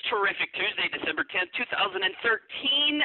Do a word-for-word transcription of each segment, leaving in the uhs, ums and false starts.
Terrific Tuesday, December tenth, two thousand thirteen.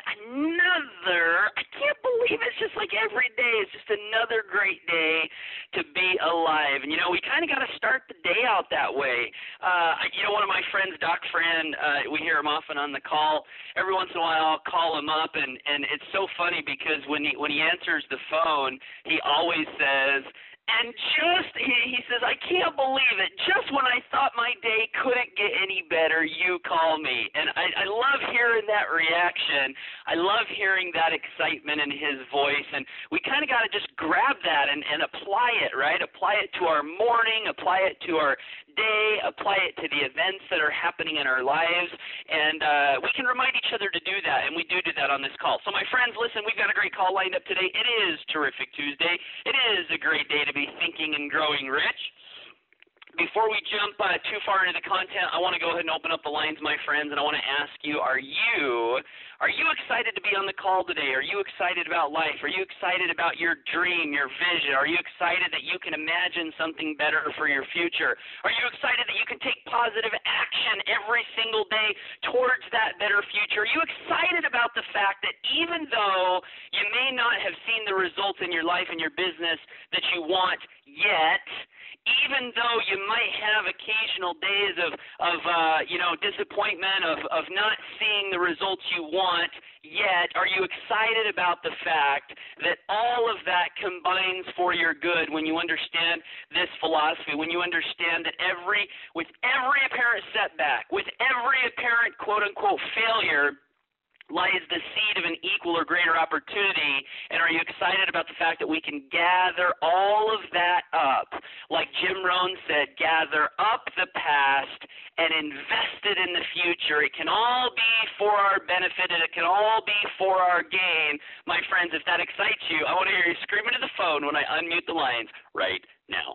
Another, I can't believe it's just like every day. It's just another great day to be alive. And, you know, we kind of got to start the day out that way. Uh, you know, one of my friends, Doc Fran, uh, we hear him often on the call. Every once in a while I'll call him up, and, and it's so funny because when he, when he answers the phone, he always says, and just, he, he says, I can't believe it. Just when I thought my day couldn't get any better, you call me. And I, I love hearing that reaction. I love hearing that excitement in his voice. And we kind of got to just grab that and, and apply it, right? Apply it to our morning, apply it to our day, apply it to the events that are happening in our lives. And uh, we can remind each other to do that, and we do do that on this call. So my friends, listen, we've got a great call lined up today. It is Terrific Tuesday. It is a great day to be thinking and growing rich. Before we jump uh, too far into the content, I want to go ahead and open up the lines, my friends, and I want to ask you, are you are you excited to be on the call today? Are you excited about life? Are you excited about your dream, your vision? Are you excited that you can imagine something better for your future? Are you excited that you can take positive action every single day towards that better future? Are you excited about the fact that even though you may not have seen the results in your life and your business that you want yet, even though you might have occasional days of, of uh, you know, disappointment, of, of not seeing the results you want yet, are you excited about the fact that all of that combines for your good when you understand this philosophy, when you understand that every, with every apparent setback, with every apparent quote-unquote failure, lies the seed of an equal or greater opportunity? And are you excited about the fact that we can gather all of that up? Like Jim Rohn said, gather up the past and invest it in the future. It can all be for our benefit, and it can all be for our gain. My friends, if that excites you, I want to hear you screaming to the phone when I unmute the lines right now.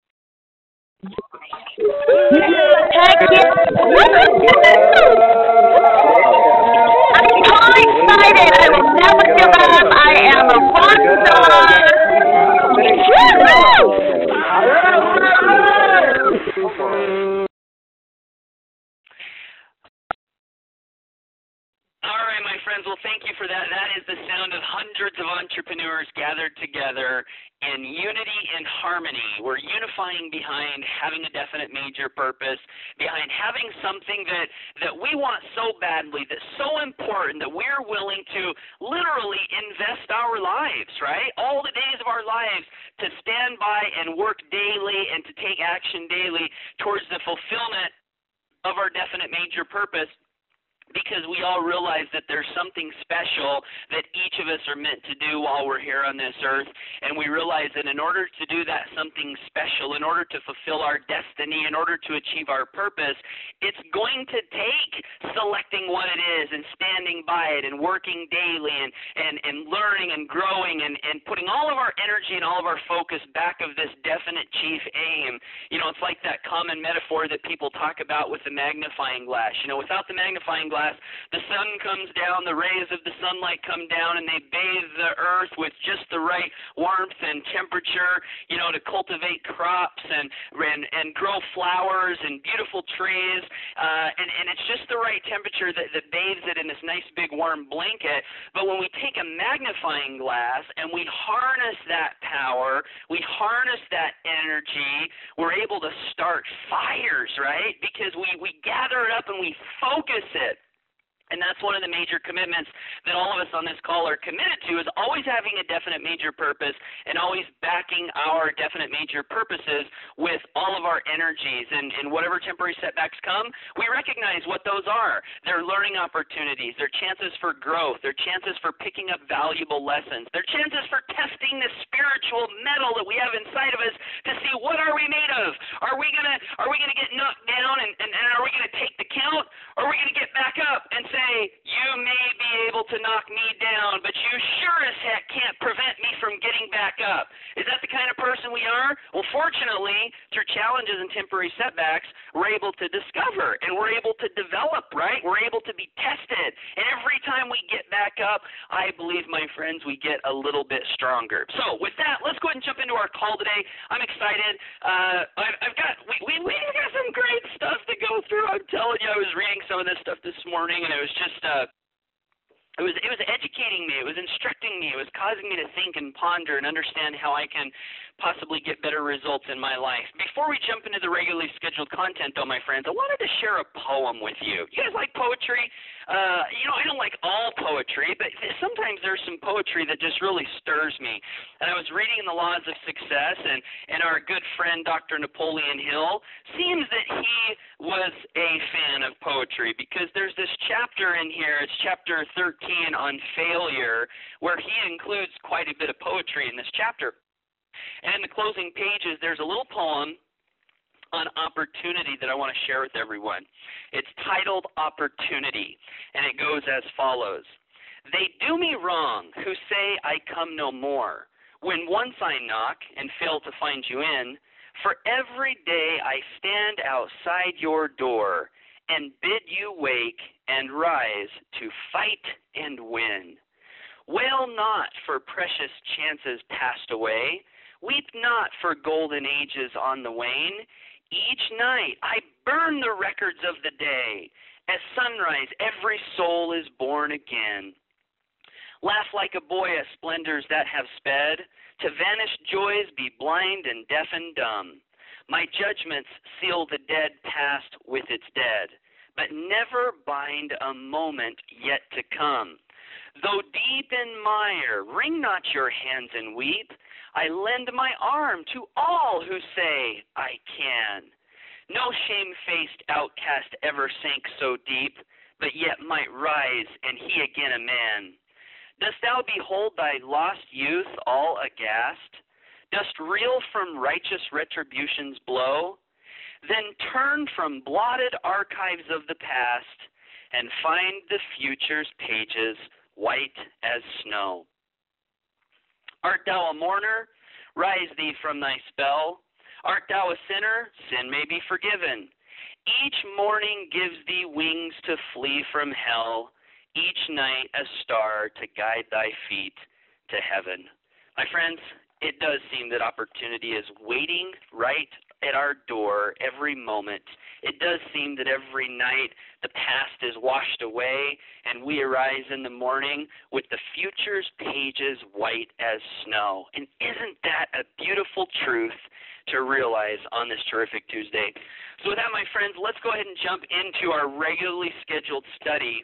Heck yeah! I'm so excited! I will never give up! I am a rock star! All right, my friends, well, thank you for that. That is the sound of hundreds of entrepreneurs gathered together in unity and harmony. We're unifying behind having a definite major purpose, behind having something that, that we want so badly, that's so important that we're willing to literally invest our lives, right? All the days of our lives to stand by and work daily and to take action daily towards the fulfillment of our definite major purpose, because we all realize that there's something special that each of us are meant to do while we're here on this earth. And we realize that in order to do that something special, in order to fulfill our destiny, in order to achieve our purpose, it's going to take selecting what it is and standing by it and working daily and, and, and learning and growing and, and putting all of our energy and all of our focus back of this definite chief aim. You know, it's like that common metaphor that people talk about with the magnifying glass. You know, without the magnifying glass, the sun comes down, the rays of the sunlight come down, and they bathe the earth with just the right warmth and temperature, you know, to cultivate crops and and, and grow flowers and beautiful trees. Uh, and, and it's just the right temperature that, that bathes it in this nice big warm blanket. But when we take a magnifying glass and we harness that power, we harness that energy, we're able to start fires, right? Because we, we gather it up and we focus it. And that's one of the major commitments that all of us on this call are committed to, is always having a definite major purpose and always backing our definite major purposes with all of our energies. And, and whatever temporary setbacks come, we recognize what those are. They're learning opportunities. They're chances for growth. They're chances for picking up valuable lessons. They're chances for testing the spiritual metal that we have inside of us to see what are we made of. Are we gonna are we gonna get knocked down and, and, and are we gonna take the count? Or are we gonna get back up and say, you may be able to knock me down, but you sure as heck can't prevent me from getting back up? Is that the kind of person we are? Well, fortunately, through challenges and temporary setbacks, we're able to discover and we're able to develop, right? We're able to be tested. And every time we get back up, I believe, my friends, we get a little bit stronger. So with that, let's go ahead and jump into our call today. I'm excited. Uh, I've, I've got, we, we, we've got some great stuff to go through. I'm telling you, I was reading some of this stuff this morning, and it was just, uh, it was it was educating me. It was instructing me. It was causing me to think and ponder and understand how I can possibly get better results in my life. Before we jump into the regularly scheduled content, though, my friends, I wanted to share a poem with you. You guys like poetry? Uh, you know, I don't like all poetry, but sometimes there's some poetry that just really stirs me. And I was reading in the Laws of Success, and, and our good friend, Doctor Napoleon Hill, seems that he was a fan of poetry, because there's this chapter in here, it's chapter thirteen on failure, where he includes quite a bit of poetry in this chapter. And in the closing pages, there's a little poem on opportunity that I want to share with everyone. It's titled Opportunity, and it goes as follows. They do me wrong who say I come no more, when once I knock and fail to find you in. For every day I stand outside your door and bid you wake and rise to fight and win. Wail not for precious chances passed away. Weep not for golden ages on the wane. Each night I burn the records of the day. At sunrise every soul is born again. Laugh like a boy at splendors that have sped. To vanished joys be blind and deaf and dumb. My judgments seal the dead past with its dead, but never bind a moment yet to come. Though deep in mire, wring not your hands and weep. I lend my arm to all who say I can. No shame-faced outcast ever sank so deep, but yet might rise, and he again a man. Dost thou behold thy lost youth all aghast? Dost reel from righteous retribution's blow? Then turn from blotted archives of the past, and find the future's pages white as snow. Art thou a mourner? Rise thee from thy spell. Art thou a sinner? Sin may be forgiven. Each morning gives thee wings to flee from hell. Each night a star to guide thy feet to heaven. My friends, it does seem that opportunity is waiting right at our door every moment. It does seem that every night the past is washed away and we arise in the morning with the future's pages white as snow. And isn't that a beautiful truth to realize on this terrific Tuesday? So with that, my friends, let's go ahead and jump into our regularly scheduled study.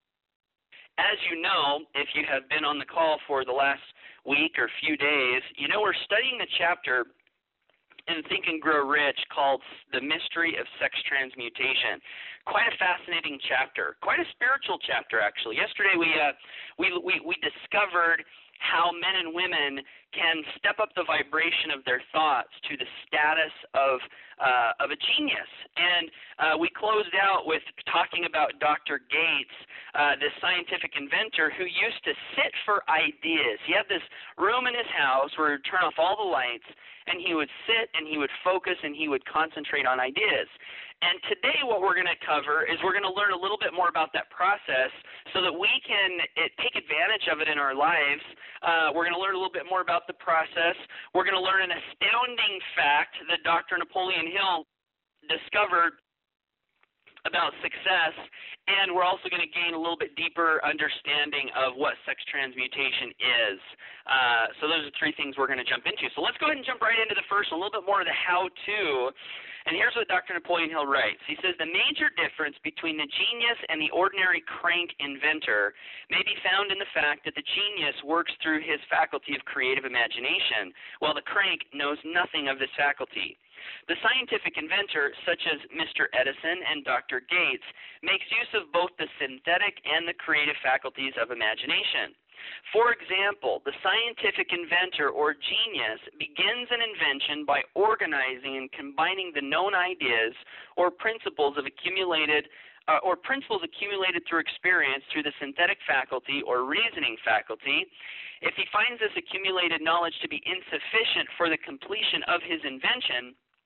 As you know, if you have been on the call for the last week or few days, you know we're studying the chapter in Think and Grow Rich called The Mystery of Sex Transmutation. Quite a fascinating chapter, quite a spiritual chapter, actually. Yesterday we uh, we, we we discovered how men and women can step up the vibration of their thoughts to the status of uh, of a genius. And uh, we closed out with talking about Doctor Gates, uh, this scientific inventor who used to sit for ideas. He had this room in his house where he would turn off all the lights, and he would sit and he would focus and he would concentrate on ideas. And today what we're going to cover is we're going to learn a little bit more about that process so that we can it, take advantage of it in our lives. Uh, we're going to learn a little bit more about the process. We're going to learn an astounding fact that Doctor Napoleon Hill discovered about success, and we're also going to gain a little bit deeper understanding of what sex transmutation is. Uh, so those are three things we're going to jump into. So let's go ahead and jump right into the first one, a little bit more of the how-to. And here's what Doctor Napoleon Hill writes. He says, the major difference between the genius and the ordinary crank inventor may be found in the fact that the genius works through his faculty of creative imagination, while the crank knows nothing of this faculty. The scientific inventor, such as Mister Edison and Doctor Gates, makes use of both the synthetic and the creative faculties of imagination. For example, the scientific inventor or genius begins an invention by organizing and combining the known ideas or principles of accumulated uh, or principles accumulated through experience through the synthetic faculty or reasoning faculty. If he finds this accumulated knowledge to be insufficient for the completion of his invention,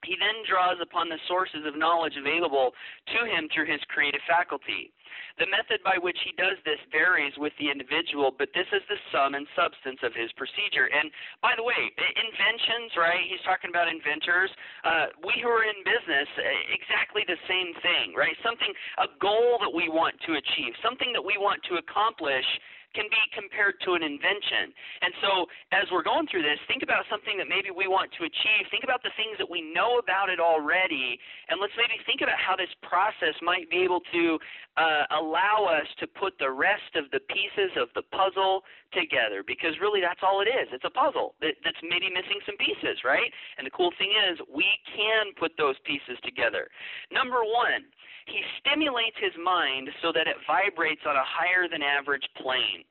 He then draws upon the sources of knowledge available to him through his creative faculty. The method by which he does this varies with the individual, but this is the sum and substance of his procedure. And by the way, inventions, right? He's talking about inventors. Uh, we who are in business, exactly the same thing, right? Something, a goal that we want to achieve, something that we want to accomplish can be compared to an invention. And so as we're going through this, think about something that maybe we want to achieve. Think about the things that we know about it already, and let's maybe think about how this process might be able to uh, allow us to put the rest of the pieces of the puzzle together, because really that's all it is. It's a puzzle that, that's maybe missing some pieces, right? And the cool thing is we can put those pieces together. Number one, he stimulates his mind so that it vibrates on a higher than average plane,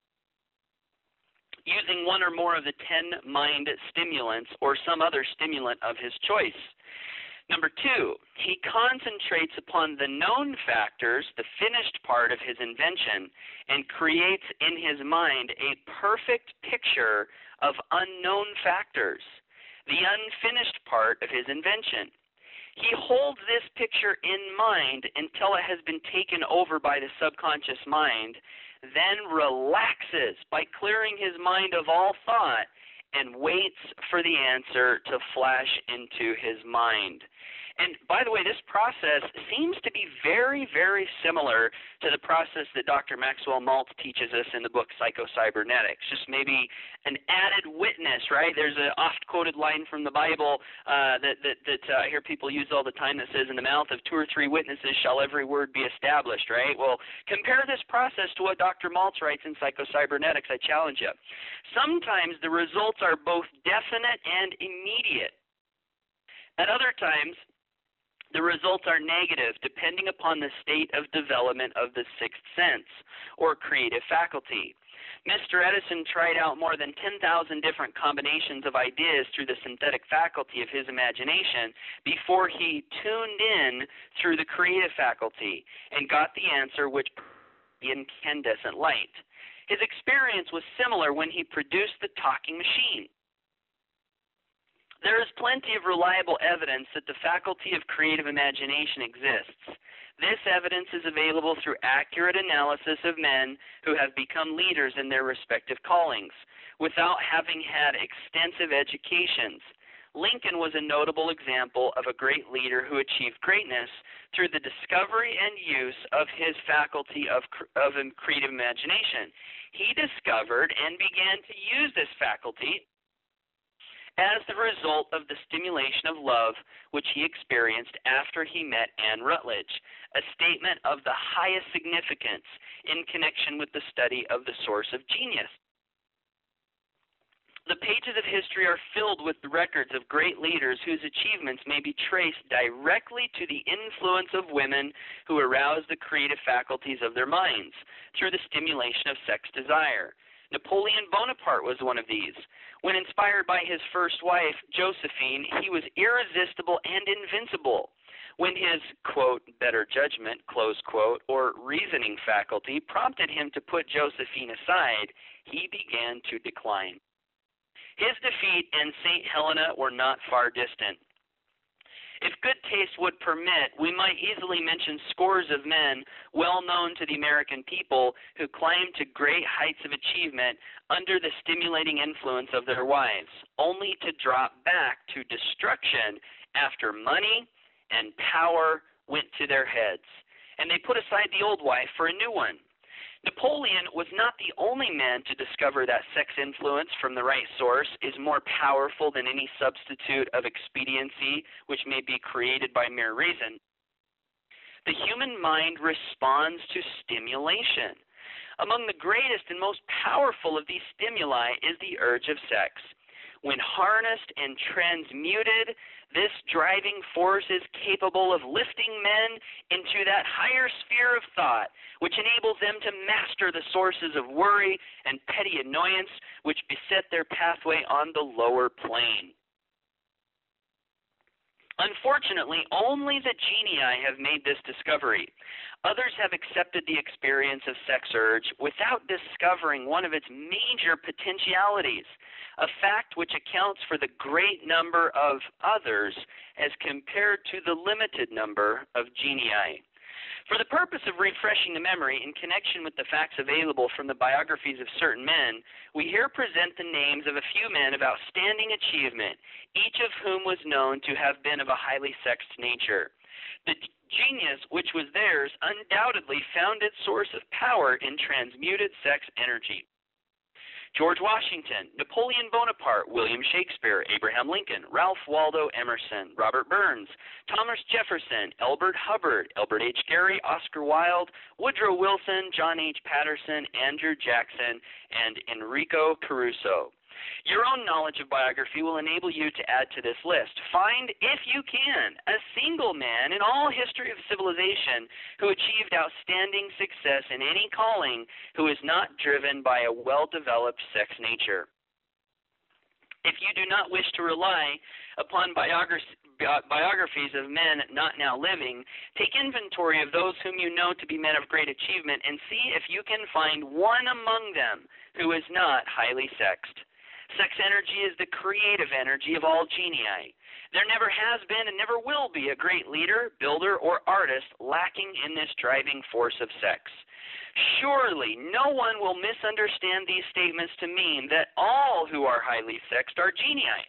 using one or more of the ten mind stimulants or some other stimulant of his choice. Number two, he concentrates upon the known factors, the finished part of his invention, and creates in his mind a perfect picture of unknown factors, the unfinished part of his invention. He holds this picture in mind until it has been taken over by the subconscious mind, then relaxes by clearing his mind of all thought and waits for the answer to flash into his mind. And by the way, this process seems to be very, very similar to the process that Doctor Maxwell Maltz teaches us in the book Psycho-Cybernetics, just maybe an added witness, right? There's an oft-quoted line from the Bible uh, that, that, that uh, I hear people use all the time that says, in the mouth of two or three witnesses shall every word be established, right? Well, compare this process to what Doctor Maltz writes in Psycho-Cybernetics, I challenge you. Sometimes the results are both definite and immediate. At other times, the results are negative, depending upon the state of development of the sixth sense, or creative faculty. Mister Edison tried out more than ten thousand different combinations of ideas through the synthetic faculty of his imagination before he tuned in through the creative faculty and got the answer which the incandescent light. His experience was similar when he produced the talking machine. There is plenty of reliable evidence that the faculty of creative imagination exists. This evidence is available through accurate analysis of men who have become leaders in their respective callings, without having had extensive educations. Lincoln was a notable example of a great leader who achieved greatness through the discovery and use of his faculty of, of creative imagination. He discovered and began to use this faculty as the result of the stimulation of love which he experienced after he met Anne Rutledge, a statement of the highest significance in connection with the study of the source of genius. The pages of history are filled with the records of great leaders whose achievements may be traced directly to the influence of women who aroused the creative faculties of their minds through the stimulation of sex desire. Napoleon Bonaparte was one of these. When inspired by his first wife, Josephine, he was irresistible and invincible. When his, quote, better judgment, close quote, or reasoning faculty prompted him to put Josephine aside, he began to decline. His defeat and Saint Helena were not far distant. If good taste would permit, we might easily mention scores of men well known to the American people who climbed to great heights of achievement under the stimulating influence of their wives, only to drop back to destruction after money and power went to their heads, and they put aside the old wife for a new one. Napoleon was not the only man to discover that sex influence from the right source is more powerful than any substitute of expediency which may be created by mere reason. The human mind responds to stimulation. Among the greatest and most powerful of these stimuli is the urge of sex. When harnessed and transmuted, this driving force is capable of lifting men into that higher sphere of thought, which enables them to master the sources of worry and petty annoyance which beset their pathway on the lower plane. Unfortunately, only the genii have made this discovery. Others have accepted the experience of sex urge without discovering one of its major potentialities, a fact which accounts for the great number of others as compared to the limited number of genii. For the purpose of refreshing the memory in connection with the facts available from the biographies of certain men, we here present the names of a few men of outstanding achievement, each of whom was known to have been of a highly sexed nature. The genius which was theirs undoubtedly found its source of power in transmuted sex energy. George Washington, Napoleon Bonaparte, William Shakespeare, Abraham Lincoln, Ralph Waldo Emerson, Robert Burns, Thomas Jefferson, Elbert Hubbard, Elbert H. Gary, Oscar Wilde, Woodrow Wilson, John H. Patterson, Andrew Jackson, and Enrico Caruso. Your own knowledge of biography will enable you to add to this list. Find, if you can, a single man in all history of civilization who achieved outstanding success in any calling who is not driven by a well-developed sex nature. If you do not wish to rely upon biogra- biographies of men not now living, take inventory of those whom you know to be men of great achievement and see if you can find one among them who is not highly sexed. Sex energy is the creative energy of all genii. There never has been and never will be a great leader, builder, or artist lacking in this driving force of sex. Surely no one will misunderstand these statements to mean that all who are highly sexed are genii.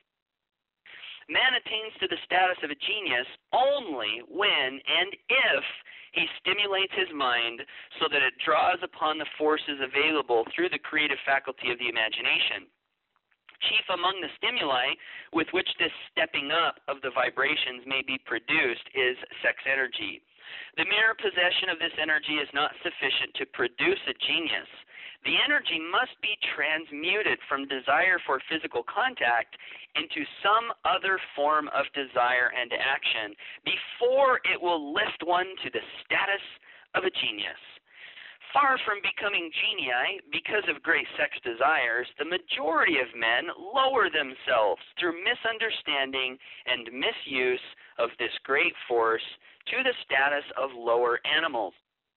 Man attains to the status of a genius only when and if he stimulates his mind so that it draws upon the forces available through the creative faculty of the imagination. Chief among the stimuli with which this stepping up of the vibrations may be produced is sex energy. The mere possession of this energy is not sufficient to produce a genius. The energy must be transmuted from desire for physical contact into some other form of desire and action before it will lift one to the status of a genius. Far from becoming genii because of great sex desires, the majority of men lower themselves through misunderstanding and misuse of this great force to the status of lower animals.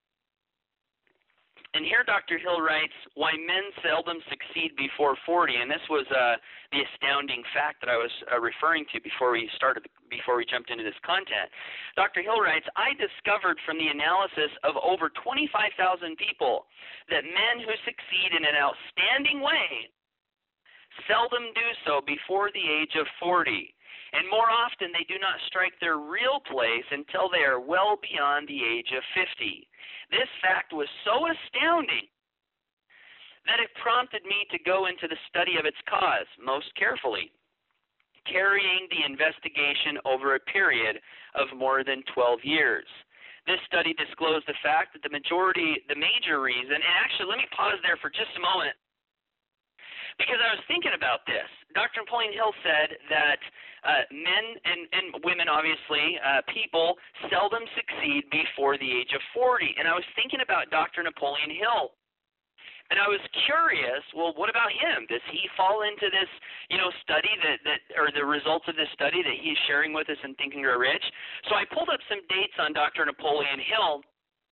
And here Doctor Hill writes, why men seldom succeed before forty, and this was uh, the astounding fact that I was uh, referring to before we started, before we jumped into this content. Doctor Hill writes, I discovered from the analysis of over twenty-five thousand people that men who succeed in an outstanding way seldom do so before the age of forty, and more often they do not strike their real place until they are well beyond the age of fifty. This fact was so astounding that it prompted me to go into the study of its cause most carefully, carrying the investigation over a period of more than twelve years. This study disclosed the fact that the majority, the major reason, and actually let me pause there for just a moment, because I was thinking about this. Doctor Napoleon Hill said that uh, men and, and women, obviously, uh, people seldom succeed before the age of forty. And I was thinking about Doctor Napoleon Hill. And I was curious, well, what about him? Does he fall into this, you know, study that, that or the results of this study that he's sharing with us in Think and Grow Rich? So I pulled up some dates on Doctor Napoleon Hill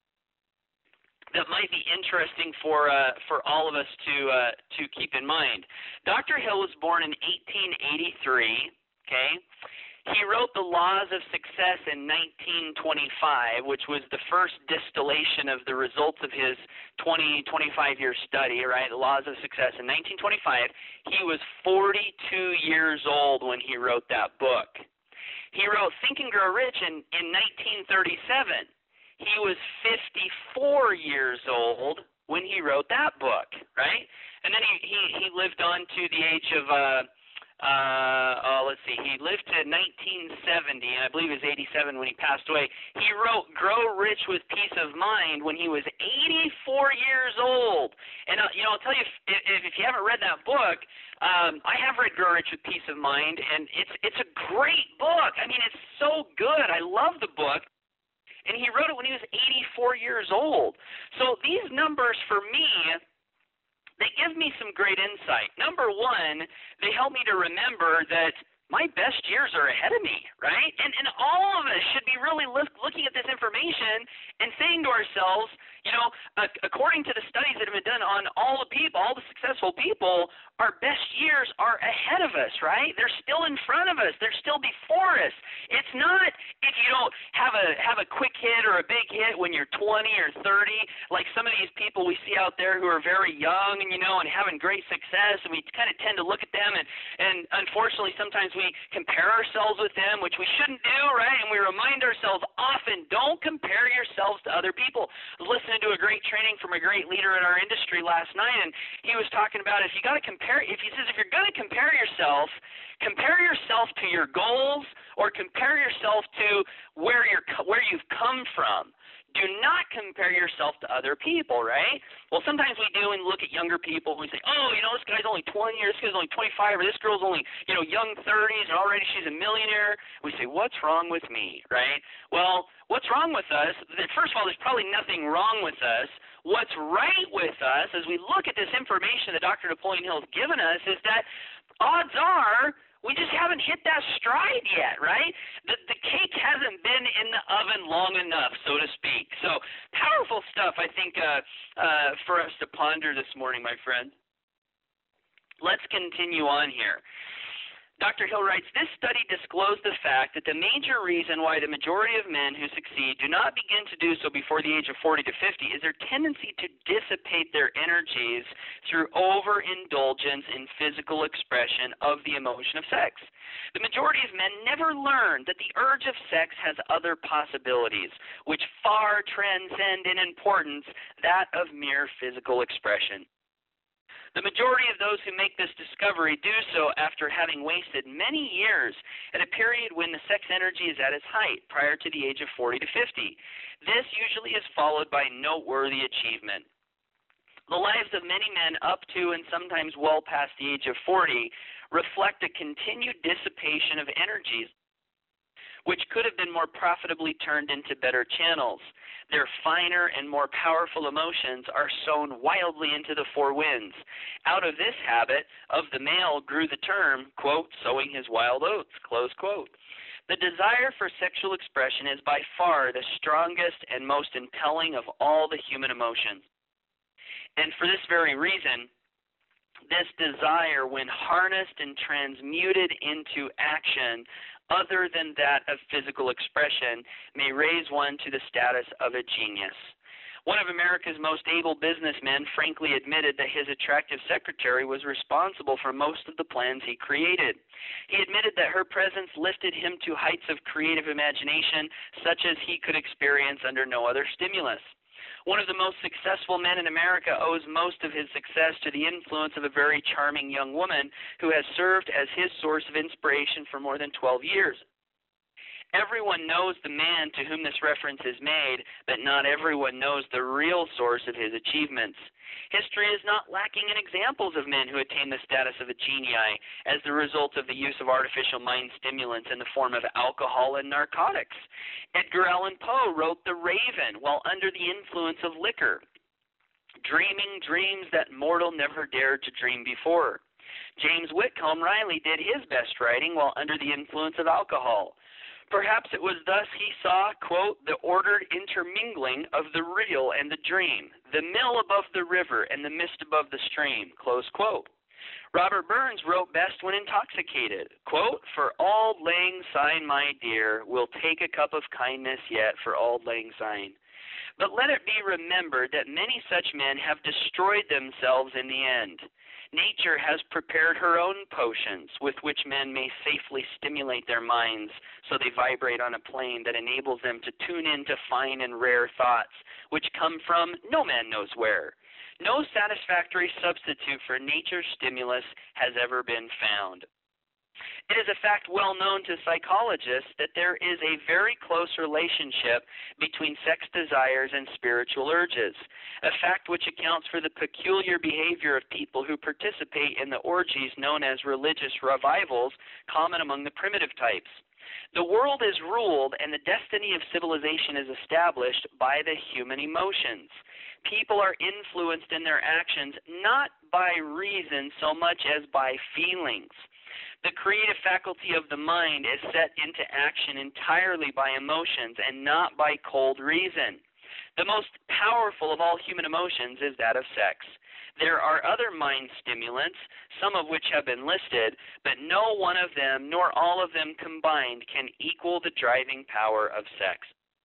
that might be interesting for uh, for all of us to uh, to keep in mind. Doctor Hill was born in eighteen eighty-three. Okay, he wrote The Laws of Success in nineteen twenty-five, which was the first distillation of the results of his twenty, twenty-five year study. Right, The Laws of Success in nineteen twenty-five. He was forty-two years old when he wrote that book. He wrote Think and Grow Rich in in nineteen thirty-seven. He was fifty-four years old when he wrote that book, right? And then he, he, he lived on to the age of, uh, uh, oh, let's see, he lived to nineteen seventy, and I believe he was eighty-seven when he passed away. He wrote Grow Rich with Peace of Mind when he was eighty-four years old. And, uh, you know, I'll tell you, if, if, if you haven't read that book, um, I have read Grow Rich with Peace of Mind, and it's it's a great book. I mean, it's so good. I love the book. And he wrote it when he was eighty-four years old. So these numbers for me, they give me some great insight. Number one, they help me to remember that my best years are ahead of me, right? And and all of us should be really look, looking at this information and saying to ourselves, you know, uh, according to the studies that have been done on all the people, all the successful people, our best years are ahead of us, right? They're still in front of us. They're still before us. It's not if you don't have a have a quick hit or a big hit when you're twenty or thirty, like some of these people we see out there who are very young and, you know, and having great success, and we kind of tend to look at them, and, and unfortunately sometimes we compare ourselves with them, which we shouldn't do, right? And we remind ourselves often, don't compare yourselves to other people. I was listening to a great training from a great leader in our industry last night, and he was talking about if you got to compare, if he says if you're going to compare yourself, compare yourself to your goals or compare yourself to where you're where you've come from. Do not compare yourself to other people, right? Well, sometimes we do and look at younger people and we say, oh, you know, this guy's only twenty or this guy's only twenty-five or this girl's only, you know, young thirties and already she's a millionaire. We say, what's wrong with me, right? Well, what's wrong with us? First of all, there's probably nothing wrong with us. What's right with us as we look at this information that Doctor Napoleon Hill has given us is that odds are we just haven't hit that stride yet, right? The, the cake hasn't been in the oven long enough, so to speak. So powerful stuff, I think, uh, uh, for us to ponder this morning, my friend. Let's continue on here. Doctor Hill writes, this study disclosed the fact that the major reason why the majority of men who succeed do not begin to do so before the age of forty to fifty is their tendency to dissipate their energies through overindulgence in physical expression of the emotion of sex. The majority of men never learn that the urge of sex has other possibilities, which far transcend in importance that of mere physical expression. The majority of those who make this discovery do so after having wasted many years at a period when the sex energy is at its height, prior to the age of forty to fifty. This usually is followed by noteworthy achievement. The lives of many men up to and sometimes well past the age of forty reflect a continued dissipation of energies, which could have been more profitably turned into better channels. Their finer and more powerful emotions are sown wildly into the four winds. Out of this habit of the male grew the term, quote, sowing his wild oats, close quote. The desire for sexual expression is by far the strongest and most impelling of all the human emotions. And for this very reason, this desire, when harnessed and transmuted into action, other than that of physical expression, may raise one to the status of a genius. One of America's most able businessmen frankly admitted that his attractive secretary was responsible for most of the plans he created. He admitted that her presence lifted him to heights of creative imagination such as he could experience under no other stimulus. One of the most successful men in America owes most of his success to the influence of a very charming young woman who has served as his source of inspiration for more than twelve years. Everyone knows the man to whom this reference is made, but not everyone knows the real source of his achievements. History is not lacking in examples of men who attain the status of a genii as the result of the use of artificial mind stimulants in the form of alcohol and narcotics. Edgar Allan Poe wrote The Raven while under the influence of liquor, dreaming dreams that mortal never dared to dream before. James Whitcomb Riley did his best writing while under the influence of alcohol. Perhaps it was thus he saw, quote, the ordered intermingling of the real and the dream, the mill above the river and the mist above the stream, close quote. Robert Burns wrote best when intoxicated, quote, for auld lang syne, my dear, we'll take a cup of kindness yet for auld lang syne. But let it be remembered that many such men have destroyed themselves in the end. Nature has prepared her own potions with which men may safely stimulate their minds so they vibrate on a plane that enables them to tune into fine and rare thoughts which come from no man knows where. No satisfactory substitute for nature's stimulus has ever been found. It is a fact well known to psychologists that there is a very close relationship between sex desires and spiritual urges, a fact which accounts for the peculiar behavior of people who participate in the orgies known as religious revivals common among the primitive types. The world is ruled and the destiny of civilization is established by the human emotions. People are influenced in their actions not by reason so much as by feelings. The creative faculty of the mind is set into action entirely by emotions and not by cold reason. The most powerful of all human emotions is that of sex. There are other mind stimulants, some of which have been listed, but no one of them, nor all of them combined, can equal the driving power of sex.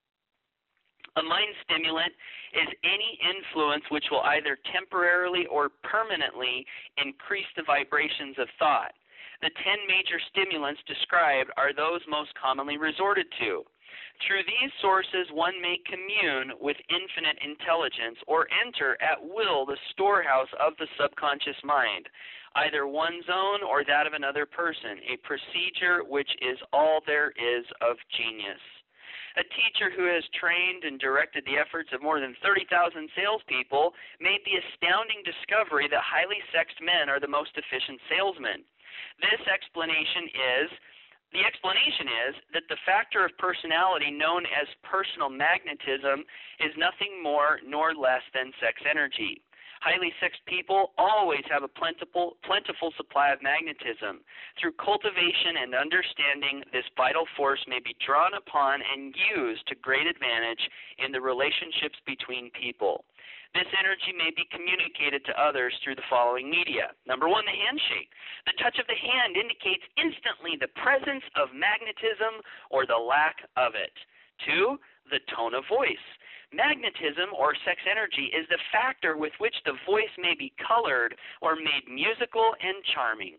A mind stimulant is any influence which will either temporarily or permanently increase the vibrations of thought. The ten major stimulants described are those most commonly resorted to. Through these sources, one may commune with infinite intelligence or enter at will the storehouse of the subconscious mind, either one's own or that of another person, a procedure which is all there is of genius. A teacher who has trained and directed the efforts of more than thirty thousand salespeople made the astounding discovery that highly sexed men are the most efficient salesmen. This explanation is The explanation is that the factor of personality known as personal magnetism is nothing more nor less than sex energy. Highly sexed people always have a plentiful, plentiful supply of magnetism. Through cultivation and understanding, this vital force may be drawn upon and used to great advantage in the relationships between people. This energy may be communicated to others through the following media. Number one, the handshake. The touch of the hand indicates instantly the presence of magnetism or the lack of it. Two, the tone of voice. Magnetism or sex energy is the factor with which the voice may be colored or made musical and charming.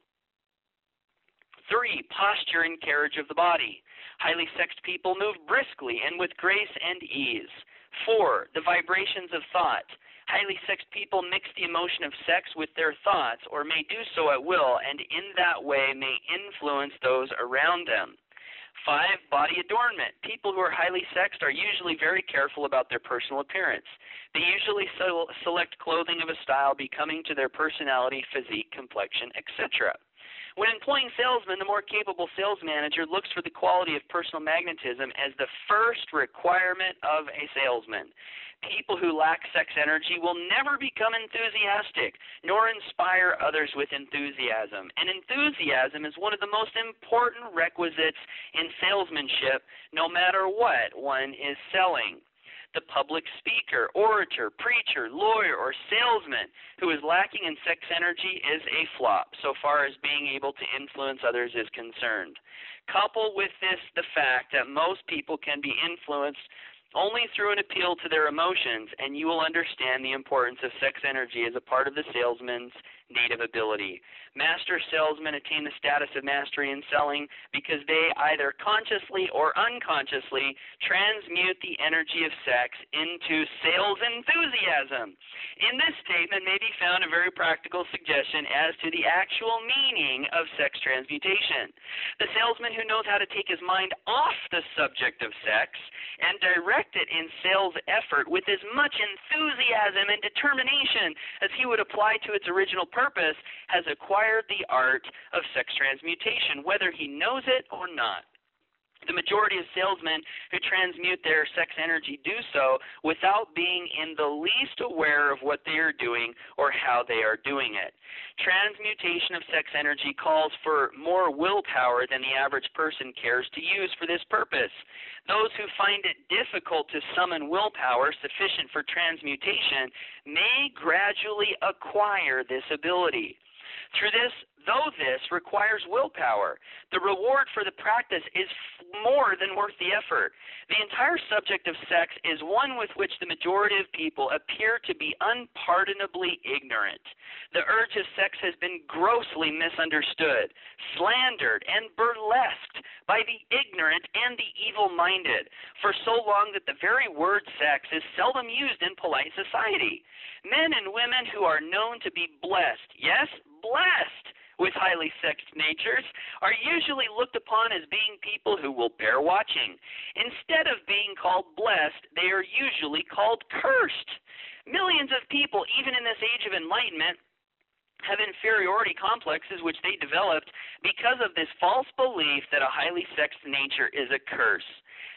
Three, posture and carriage of the body. Highly sexed people move briskly and with grace and ease. Four, the vibrations of thought. Highly sexed people mix the emotion of sex with their thoughts, or may do so at will, and in that way may influence those around them. Five, body adornment. People who are highly sexed are usually very careful about their personal appearance. They usually so select clothing of a style becoming to their personality, physique, complexion, et cetera. When employing salesmen, the more capable sales manager looks for the quality of personal magnetism as the first requirement of a salesman. People who lack sex energy will never become enthusiastic, nor inspire others with enthusiasm. And enthusiasm is one of the most important requisites in salesmanship, no matter what one is selling. The public speaker, orator, preacher, lawyer, or salesman who is lacking in sex energy is a flop, so far as being able to influence others is concerned. Couple with this the fact that most people can be influenced only through an appeal to their emotions, and you will understand the importance of sex energy as a part of the salesman's native ability. Master salesmen attain the status of mastery in selling because they either consciously or unconsciously transmute the energy of sex into sales enthusiasm. In this statement may be found a very practical suggestion as to the actual meaning of sex transmutation. The salesman who knows how to take his mind off the subject of sex and direct it in sales effort with as much enthusiasm and determination as he would apply to its original purpose has acquired the art of sex transmutation, whether he knows it or not. The majority of salesmen who transmute their sex energy do so without being in the least aware of what they are doing or how they are doing it. Transmutation of sex energy calls for more willpower than the average person cares to use for this purpose. Those who find it difficult to summon willpower sufficient for transmutation may gradually acquire this ability. Through this, though this requires willpower, the reward for the practice is more than worth the effort. The entire subject of sex is one with which the majority of people appear to be unpardonably ignorant. The urge of sex has been grossly misunderstood, slandered, and burlesqued by the ignorant and the evil-minded for so long that the very word sex is seldom used in polite society. Men and women who are known to be blessed, yes, blessed, with highly sexed natures are usually looked upon as being people who will bear watching. Instead of being called blessed, they are usually called cursed. Millions of people, even in this age of enlightenment, have inferiority complexes which they developed because of this false belief that a highly sexed nature is a curse.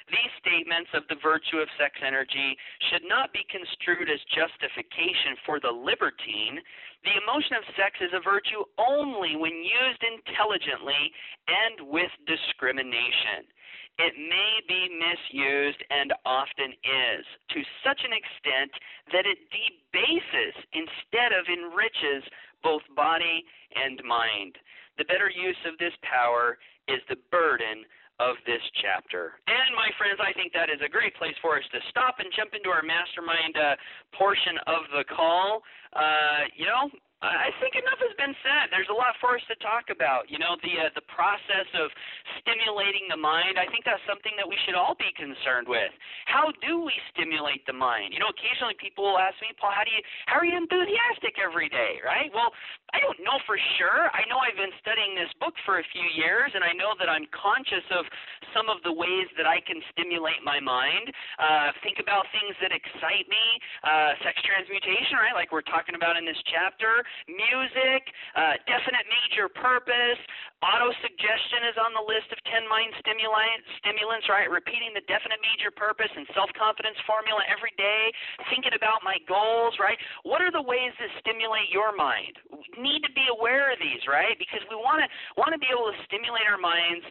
These statements of the virtue of sex energy should not be construed as justification for the libertine. The emotion of sex is a virtue only when used intelligently and with discrimination. It may be misused, and often is, to such an extent that it debases instead of enriches both body and mind. The better use of this power is the burden of this chapter. And my friends, I think that is a great place for us to stop and jump into our mastermind uh, portion of the call. Uh, you know, I think enough has been said. There's a lot for us to talk about. You know, the uh, the process of stimulating the mind, I think that's something that we should all be concerned with. How do we stimulate the mind? You know, occasionally people will ask me, Paul, how do you how are you enthusiastic every day, right? Well, I don't know for sure. I know I've been studying this book for a few years, and I know that I'm conscious of some of the ways that I can stimulate my mind. Uh, think about things that excite me, uh, sex transmutation, right, like we're talking about in this chapter. Music, uh, definite major purpose, auto-suggestion is on the list of ten mind stimulants, stimulants, right? Repeating the definite major purpose and self-confidence formula every day, thinking about my goals, right? What are the ways that stimulate your mind? We need to be aware of these, right? Because we want to want to be able to stimulate our minds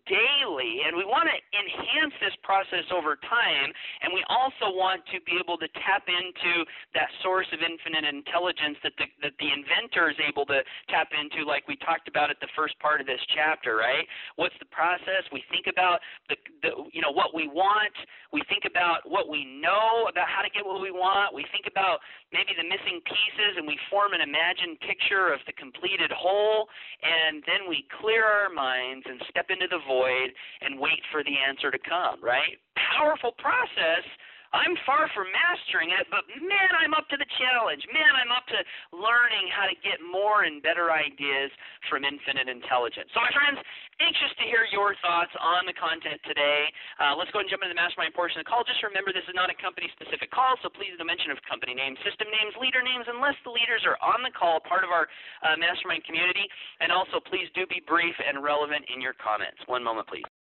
daily, and we want to enhance this process over time, and we also want to be able to tap into that source of infinite intelligence that the, that the inventor is able to tap into, like we talked about at the first part of this chapter, right? What's the process? We think about the, the you know, what we want. We think about what we know about how to get what we want. We think about maybe the missing pieces, and we form an imagined picture of the completed whole, and then we clear our minds and step into the void and wait for the answer to come, right? Powerful process. I'm far from mastering it, but man, I'm up to the challenge. Man, I'm up to learning how to get more and better ideas from infinite intelligence. So my friends, anxious to hear your thoughts on the content today. Uh, let's go ahead and jump into the mastermind portion of the call. Just remember, this is not a company-specific call, so please no mention of company names, system names, leader names, unless the leaders are on the call, part of our uh, mastermind community. And also, please do be brief and relevant in your comments. One moment, please.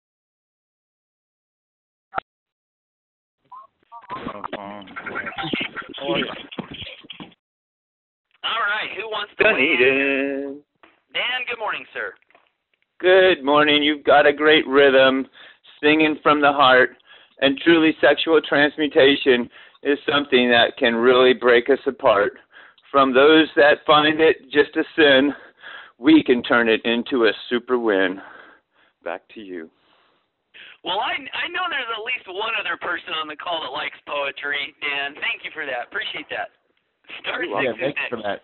Uh-huh. Oh, yeah. All right, who wants to Dunedin. Dan, good morning, sir. Good morning. You've got a great rhythm, singing from the heart, and truly sexual transmutation is something that can really break us apart. From those that find it just a sin, we can turn it into a super win. Back to you. Well, I I know there's at least one other person on the call that likes poetry, Dan. Thank you for that. Appreciate that. Star six yeah, thanks for that.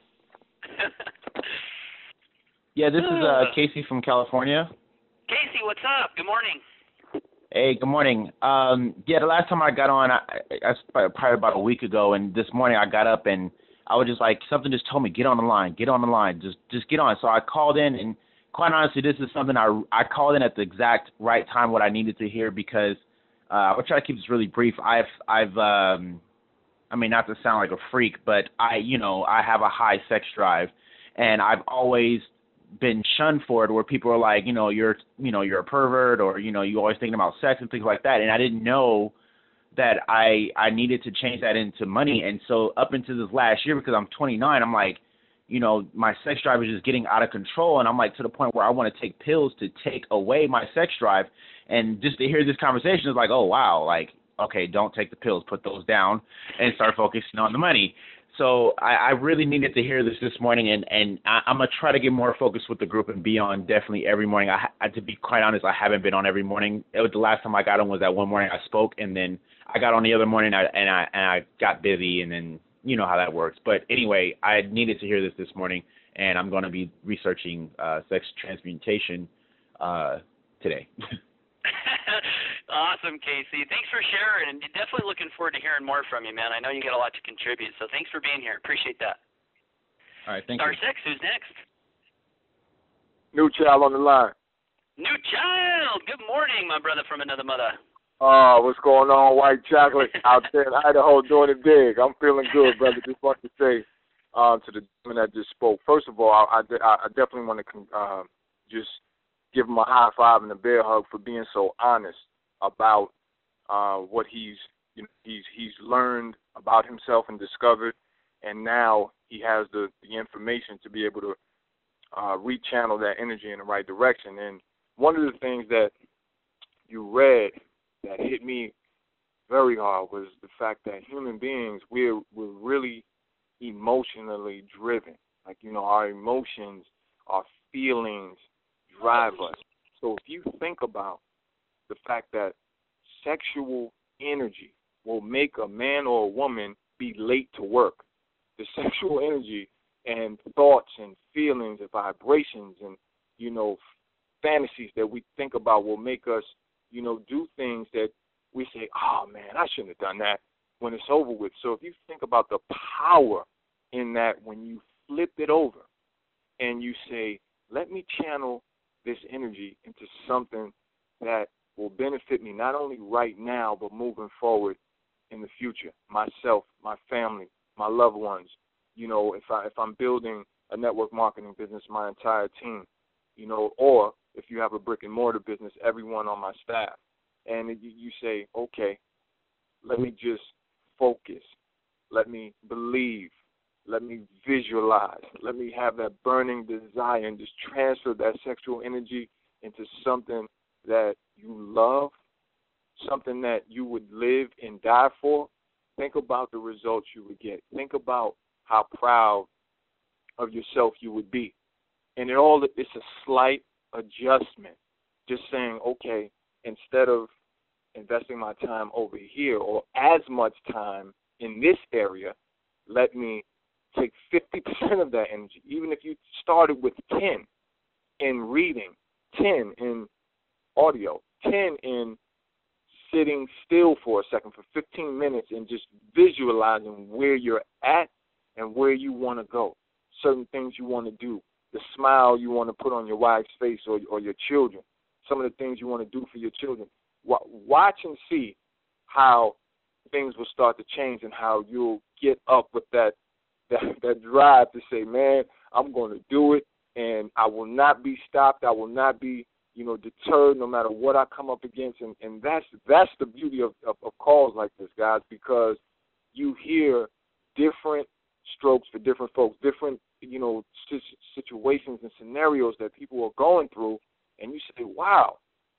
Yeah, this is uh, Casey from California. Casey, what's up? Good morning. Hey, good morning. Um, yeah, the last time I got on, I, I, I probably about a week ago, and this morning I got up and I was just like, something just told me, get on the line, get on the line, just just get on. So I called in, and quite honestly, this is something I, I called in at the exact right time, what I needed to hear, because uh, I will try to keep this really brief. I've, I've, um, I mean, not to sound like a freak, but I, you know, I have a high sex drive, and I've always been shunned for it, where people are like, you know, you're, you know, you're a pervert, or, you know, you always thinking about sex and things like that. And I didn't know that I, I needed to change that into money. And so up until this last year, because I'm twenty-nine, I'm like, you know, my sex drive is just getting out of control. And I'm like, to the point where I want to take pills to take away my sex drive. And just to hear this conversation is like, oh, wow, like, okay, don't take the pills, put those down and start focusing on the money. So I, I really needed to hear this this morning, and, and I, I'm going to try to get more focused with the group and be on definitely every morning. I, I, to be quite honest, I haven't been on every morning. It was the last time I got on was that one morning I spoke, and then I got on the other morning, and I, and I, and I got busy, and then you know how that works. But anyway, I needed to hear this this morning, and I'm going to be researching uh, sex transmutation uh, today. Awesome, Casey. Thanks for sharing, and definitely looking forward to hearing more from you, man. I know you got a lot to contribute, so thanks for being here. Appreciate that. All right, thank Star you. Star six, who's next? New Child on the line. New Child. Good morning, my brother from another mother. Oh, uh, what's going on, White Chocolate? Out there in Idaho doing it big. I'm feeling good, brother. Just want to say uh, to the gentleman that just spoke, first of all, I, I, I definitely want to uh, just give him a high five and a bear hug for being so honest about uh, what he's you know, he's he's learned about himself and discovered, and now he has the, the information to be able to uh, rechannel that energy in the right direction. And one of the things that you read that hit me very hard was the fact that human beings, we're, we're really emotionally driven. Like, you know, our emotions, our feelings drive us. So if you think about the fact that sexual energy will make a man or a woman be late to work, the sexual energy and thoughts and feelings and vibrations and, you know, fantasies that we think about will make us, you know, do things that we say, oh, man, I shouldn't have done that when it's over with. So if you think about the power in that when you flip it over and you say, let me channel this energy into something that will benefit me not only right now but moving forward in the future, myself, my family, my loved ones. You know, if, I, if I'm building a network marketing business, my entire team, you know, or if you have a brick-and-mortar business, everyone on my staff. And you, you say, okay, let me just focus. Let me believe. Let me visualize. Let me have that burning desire and just transfer that sexual energy into something that you love, something that you would live and die for. Think about the results you would get. Think about how proud of yourself you would be. And it all it's a slight adjustment. Just saying, okay, instead of investing my time over here or as much time in this area, let me take fifty percent of that energy, even if you started with ten in reading, ten in audio, ten in sitting still for a second for fifteen minutes and just visualizing where you're at and where you want to go, certain things you want to do, the smile you want to put on your wife's face or, or your children, some of the things you want to do for your children. Watch and see how things will start to change and how you'll get up with that that, that drive to say, man, I'm going to do it, and I will not be stopped. I will not be, you know, deterred no matter what I come up against. And, and that's that's the beauty of, of, of calls like this, guys, because you hear different strokes for different folks, different, you know, situations and scenarios that people are going through, and you say, wow,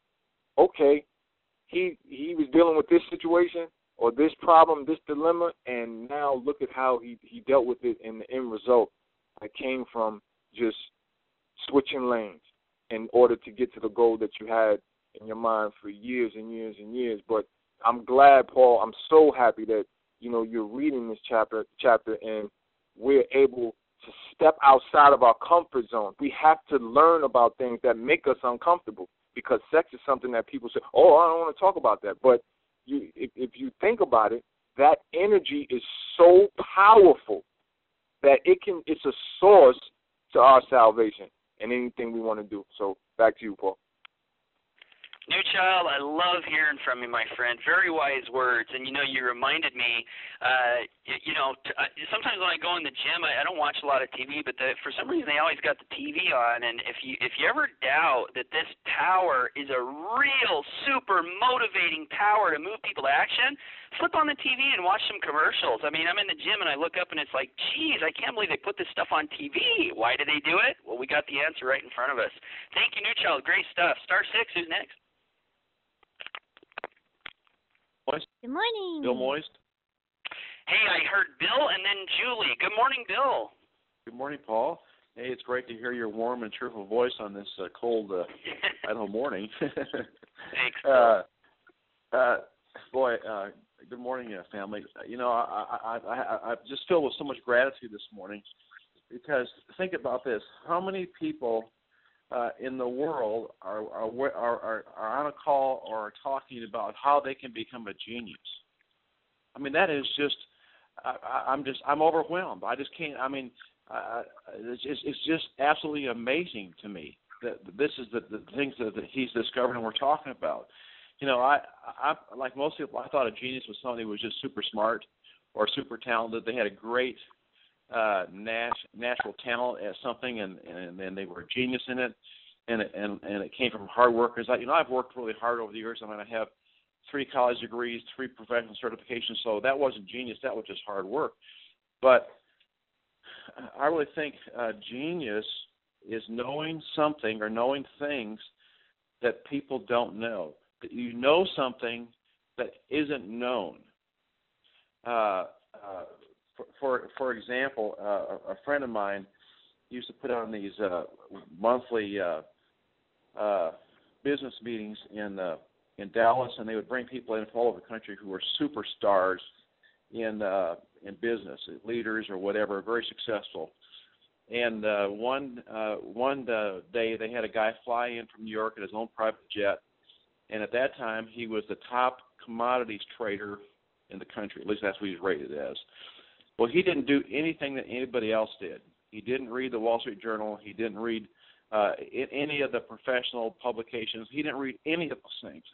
okay, he he was dealing with this situation or this problem, this dilemma, and now look at how he, he dealt with it in the end result that came from just switching lanes in order to get to the goal that you had in your mind for years and years and years. But I'm glad, Paul, I'm so happy that, you know, you're reading this chapter, chapter and we're able to step outside of our comfort zone. We have to learn about things that make us uncomfortable because sex is something that people say, oh, I don't want to talk about that. But you, if, if you think about it, that energy is so powerful that it can. It's a source to our salvation and anything we want to do. So back to you, Paul. New Child, I love hearing from you, my friend. Very wise words. And, you know, you reminded me, uh, you, you know, t- uh, sometimes when I go in the gym, I, I don't watch a lot of T V, but the, for some reason they always got the T V on. And if you if you ever doubt that this power is a real super motivating power to move people to action, flip on the T V and watch some commercials. I mean, I'm in the gym and I look up and it's like, geez, I can't believe they put this stuff on T V. Why do they do it? Well, we got the answer right in front of us. Thank you, New Child. Great stuff. Star six, who's next? Moist. Good morning. Bill Moist. Hey, I heard Bill and then Julie. Good morning, Bill. Good morning, Paul. Hey, it's great to hear your warm and cheerful voice on this uh, cold uh, Idaho morning. Thanks, uh, uh, boy, uh, good morning, uh, family. You know, I, I, I, I'm just filled with so much gratitude this morning because think about this. How many people Uh, in the world are, are are are on a call or are talking about how they can become a genius? I mean, that is just I, I'm just I'm overwhelmed. I just can't. I mean, uh, it's, it's just absolutely amazing to me that this is the, the things that, that he's discovered and we're talking about. You know, I I like most people, I thought a genius was somebody who was just super smart or super talented. They had a great uh, nat- natural talent at something, and, and and they were a genius in it, and it, and and it came from hard work. Because I, you know, I've worked really hard over the years. I mean, I have three college degrees, three professional certifications. So that wasn't genius. That was just hard work. But I really think uh, genius is knowing something or knowing things that people don't know. That you know something that isn't known. Uh, uh, for, for for example, uh, a friend of mine used to put on these uh, monthly uh, uh, business meetings in uh, in Dallas, and they would bring people in from all over the country who were superstars in uh, in business, leaders or whatever, very successful. And uh, one uh, one uh, day they had a guy fly in from New York in his own private jet, and at that time he was the top commodities trader in the country. At least that's what he's rated as. Well, he didn't do anything that anybody else did. He didn't read the Wall Street Journal. He didn't read uh, any of the professional publications. He didn't read any of those things.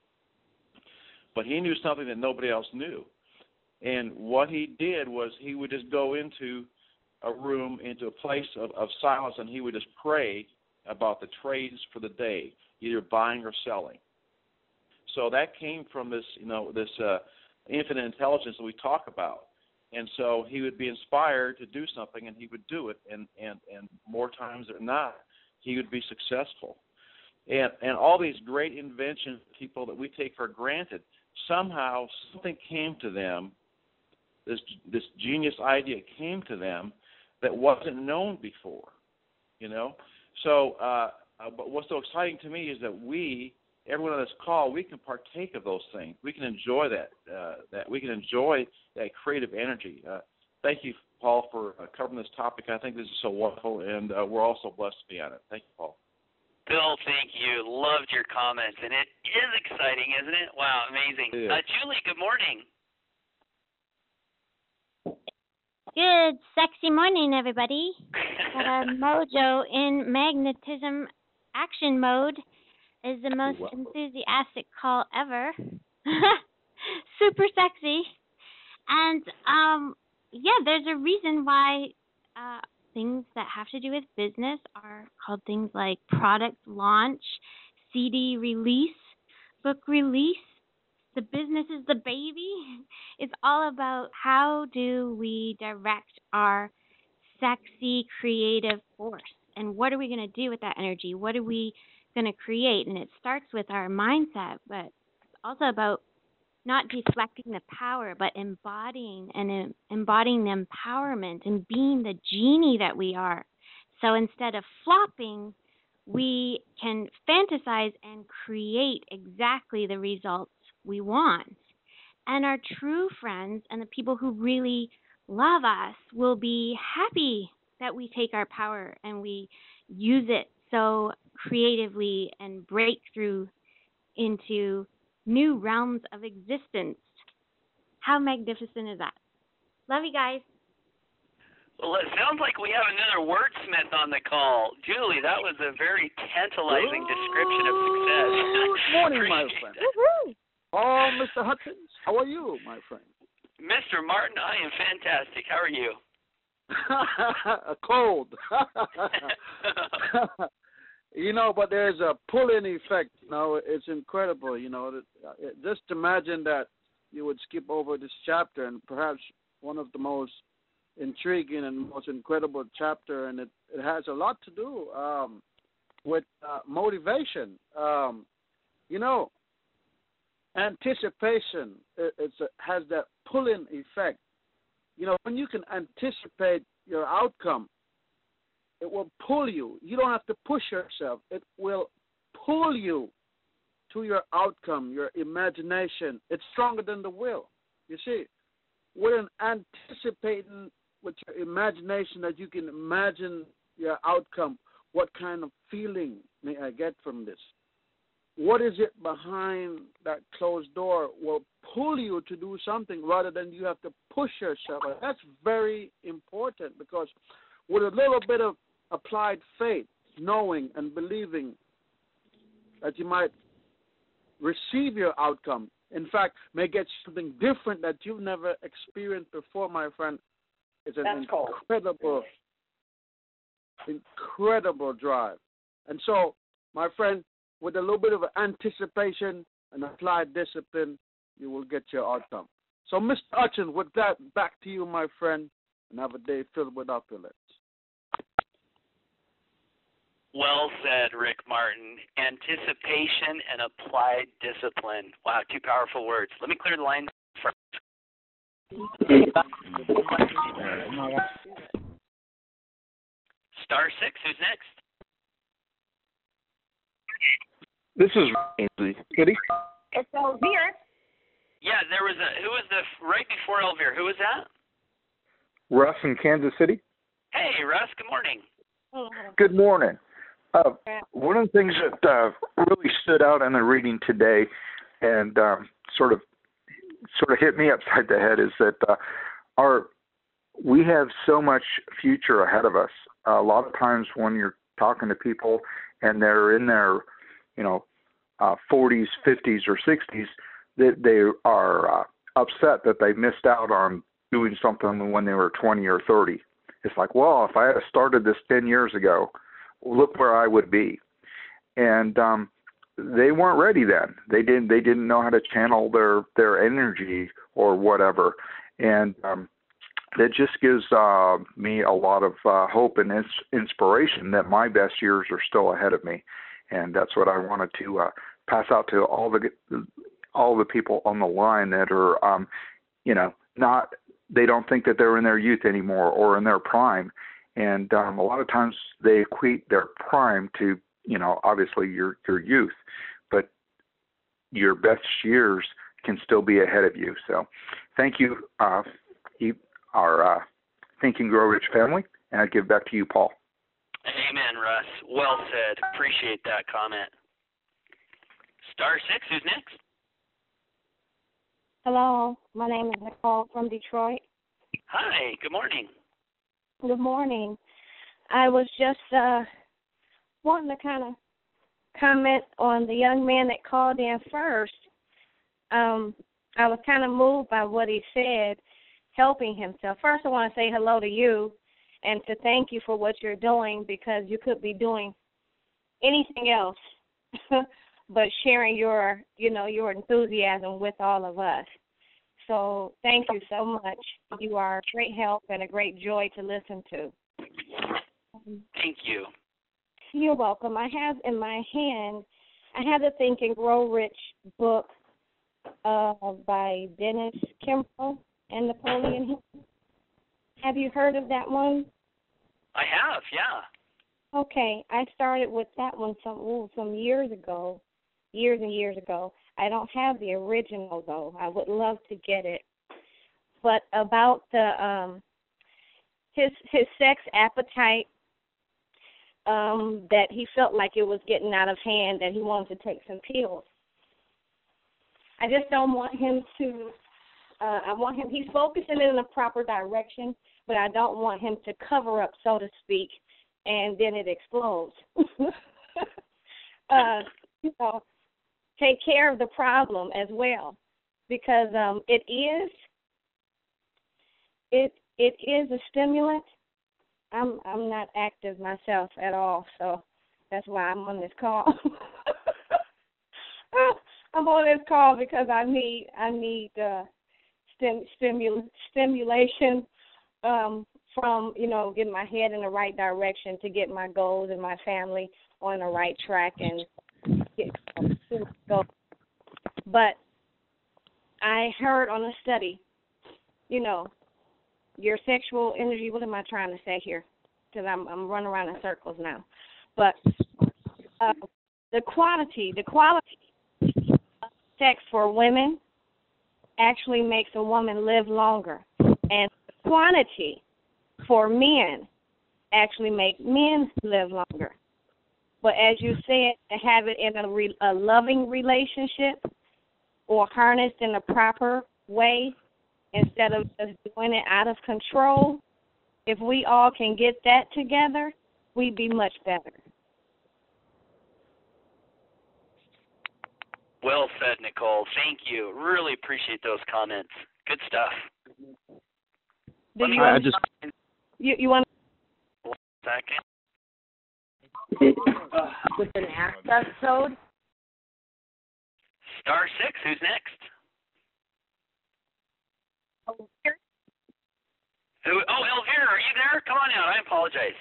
But he knew something that nobody else knew. And what he did was he would just go into a room, into a place of, of silence, and he would just pray about the trades for the day, either buying or selling. So that came from this, you know, this uh, infinite intelligence that we talk about. And so he would be inspired to do something, and he would do it, and, and, and more times than not, he would be successful. And and all these great inventions, people that we take for granted, somehow something came to them, this this genius idea came to them that wasn't known before, you know. So, uh, uh, but what's so exciting to me is that we, everyone on this call, we can partake of those things. We can enjoy that. Uh, that we can enjoy that creative energy. Uh, thank you, Paul, for uh, covering this topic. I think this is so wonderful, and uh, we're also blessed to be on it. Thank you, Paul. Bill, thank you. Loved your comments, and it is exciting, isn't it? Wow, amazing. Uh, Julie, good morning. Good, sexy morning, everybody. Got our mojo in magnetism action mode. Is the most wow. enthusiastic call ever. Super sexy. And, um, yeah, there's a reason why uh, things that have to do with business are called things like product launch, C D release, book release. The business is the baby. It's all about how do we direct our sexy creative force, and what are we going to do with that energy? What are we going to create? And it starts with our mindset, but it's also about not deflecting the power, but embodying and embodying the empowerment and being the genie that we are. So instead of flopping, we can fantasize and create exactly the results we want. And our true friends and the people who really love us will be happy that we take our power and we use it so creatively and break through into new realms of existence. How magnificent is that? Love you guys. Well, it sounds like we have another wordsmith on the call. Julie, that was a very tantalizing Ooh. description of success. Good morning, my friend. Oh, Mister Hutchins, how are you, my friend? Mister Martin, I am fantastic. How are you? A cold. You know, but there's a pull-in effect. You know, it's incredible. You know, just imagine that you would skip over this chapter, and perhaps one of the most intriguing and most incredible chapter, and it, it has a lot to do um, with uh, motivation. Um, you know, anticipation it, it's a, has that pull-in effect. You know, when you can anticipate your outcome, it will pull you. You don't have to push yourself. It will pull you to your outcome, your imagination. It's stronger than the will. You see, with an anticipating with your imagination that you can imagine your outcome, what kind of feeling may I get from this? What is it behind that closed door will pull you to do something rather than you have to push yourself. And that's very important, because with a little bit of applied faith, knowing and believing that you might receive your outcome, in fact, may get something different that you've never experienced before, my friend, it's an That's incredible, cool. incredible drive. And so, my friend, with a little bit of anticipation and apply discipline, you will get your outcome. So, Mister Hutchins, with that, back to you, my friend, and have a day filled with opulence. Well said, Rick Martin. Anticipation and applied discipline. Wow, two powerful words. Let me clear the line for Star six, who's next? This is Ainsley. Goody. It's Elvira. Yeah, there was a, who was the, right before Elvira, who was that? Russ in Kansas City. Hey, Russ, good morning. Good morning. Uh, one of the things that uh, really stood out in the reading today and um, sort of sort of hit me upside the head is that uh, our we have so much future ahead of us. Uh, a lot of times when you're talking to people and they're in their, you know, uh, forties, fifties, or sixties, that they are uh, upset that they missed out on doing something when they were twenty or thirty. It's like, well, if I had started this ten years ago, look where I would be. And um, they weren't ready then. They didn't. They didn't know how to channel their their energy or whatever. And um, that just gives uh, me a lot of uh, hope and ins- inspiration that my best years are still ahead of me. And that's what I wanted to uh, pass out to all the all the people on the line that are, um, you know, not. They don't think that they're in their youth anymore or in their prime. And um, a lot of times they equate their prime to, you know, obviously your, your youth, but your best years can still be ahead of you. So thank you, uh, our uh, Think and Grow Rich family, and I give back to you, Paul. Amen, Russ. Well said. Appreciate that comment. Star six, who's next? Hello, my name is Nicole from Detroit. Hi, good morning. Good morning. I was just uh, wanting to kind of comment on the young man that called in first. Um, I was kind of moved by what he said, helping himself. First, I want to say hello to you and to thank you for what you're doing, because you could be doing anything else but sharing your, you know, your enthusiasm with all of us. So thank you so much. You are a great help and a great joy to listen to. Thank you. You're welcome. I have in my hand, I have the Think and Grow Rich book uh, by Dennis Kimball and Napoleon Hill. Have you heard of that one? I have, yeah. Okay, I started with that one some ooh, some years ago, years and years ago. I don't have the original, though. I would love to get it. But about the um, his his sex appetite, um, that he felt like it was getting out of hand, that he wanted to take some pills. I just don't want him to, uh, I want him, he's focusing in the proper direction, but I don't want him to cover up, so to speak, and then it explodes. uh, you know, take care of the problem as well, because um, it is it it is a stimulant. I'm I'm not active myself at all, so that's why I'm on this call. I'm on this call because I need I need uh, stim, stimul, stimulation um, from you know getting my head in the right direction to get my goals and my family on the right track and get go. But I heard on a study, you know, your sexual energy. What am I trying to say here? Because I'm I'm running around in circles now. But uh, the quantity, the quality of sex for women actually makes a woman live longer, and the quantity for men actually make men live longer. But as you said, to have it in a, re, a loving relationship or harnessed in a proper way instead of just doing it out of control, if we all can get that together, we'd be much better. Well said, Nicole. Thank you. Really appreciate those comments. Good stuff. Do Let you, me I just you, you want one second. With an access code? Star six, who's next? Who? Oh, Elvira, are you there? Come on out. I apologize.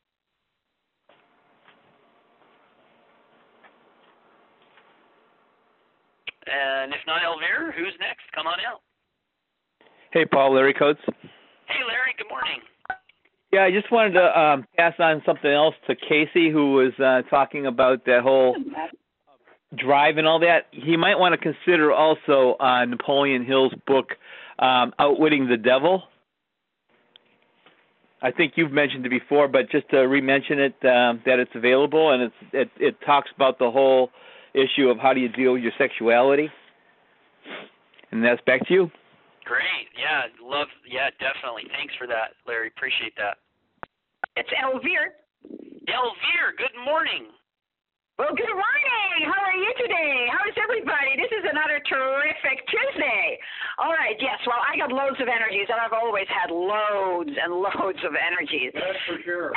And if not Elvira, who's next? Come on out. Hey, Paul, Larry Coates. Hey, Larry, good morning. Yeah, I just wanted to um, pass on something else to Casey, who was uh, talking about that whole drive and all that. He might want to consider also uh, Napoleon Hill's book, um, Outwitting the Devil. I think you've mentioned it before, but just to re-mention it, um, that it's available, and it's, it, it talks about the whole issue of how do you deal with your sexuality. And that's back to you. Great. Yeah, love. Yeah, definitely. Thanks for that, Larry. Appreciate that. It's Elvira. Elvira, good morning. Well, good morning. How are you today? How is everybody? This is another terrific Tuesday. All right, yes. Well, I got loads of energies, and I've always had loads and loads of energies. That's for sure.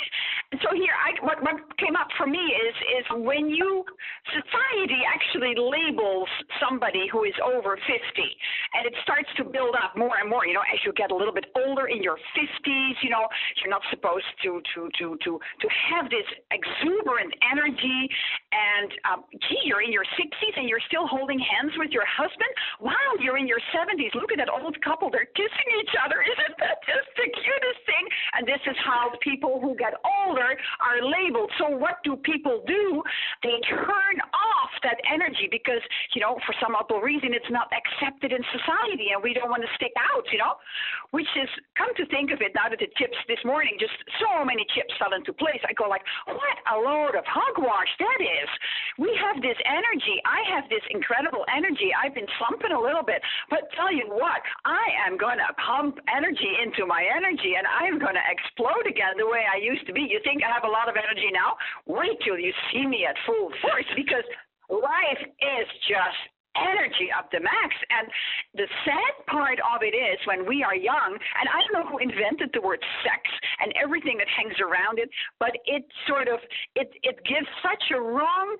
So here, I, what, what came up for me is is when you, society actually labels somebody who is over fifty, and it starts to build up more and more, you know, as you get a little bit older in your fifties, you know, you're not supposed to, to, to, to, to have this exuberant energy, and, um, gee, you're in your sixties and you're still holding hands with your husband? Wow, you're in your seventies. Look at that old couple. They're kissing each other. Isn't that just the cutest thing? And this is how people who get older are labeled. So what do people do? They turn off that energy because, you know, for some odd reason it's not accepted in society and we don't want to stick out, you know, which is, come to think of it, now that the chips this morning, just so many chips fell into place. I go like, what a load of hogwash that is. We have this energy. I have this incredible energy. I've been slumping a little bit, but tell you what, I am going to pump energy into my energy and I'm going to explode again the way I used to be. You think I have a lot of energy now? Wait till you see me at full force, because life is just energy up the max. And the sad part of it is when we are young, and I don't know who invented the word sex and everything that hangs around it, but it sort of, it, it gives such a wrong